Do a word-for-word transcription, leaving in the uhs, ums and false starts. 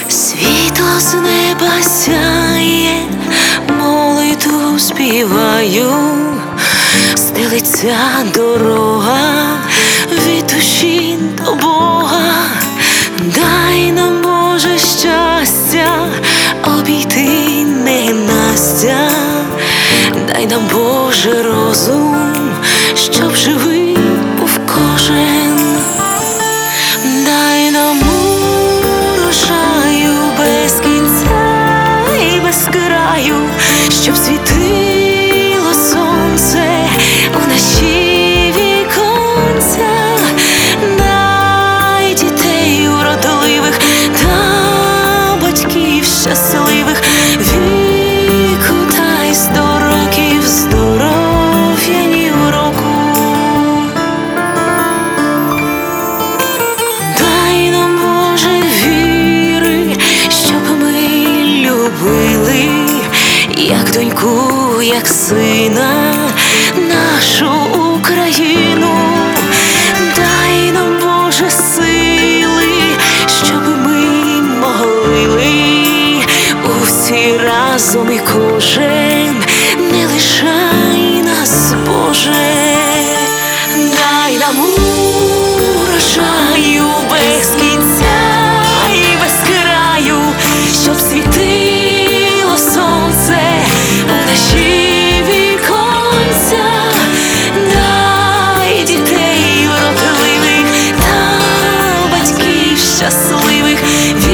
Світло з неба сяє, молитву співаю, стелиться дорога від душі до Бога. Дай нам, Боже, щастя обійти ненастя, дай нам, Боже, розум, щоб живий був кожен. Дай нам урожаю без кінця і без краю, щоб світило сонце у наші віконця. Дай дітей уродливих та батьків щасливих, віку дай сто років, здоров'я ні в року. Дай нам, Боже, віри, щоб ми любили, як доньку, як сина, нашу Україну. Дай нам, Боже, сили, щоб ми могли усі разом і кожен, не лишай нас, Боже. Дай нам урожаю без кінця і без краю, щоб світило сонце у наші віконця. Дай дітей уродливих та батьків щасливих,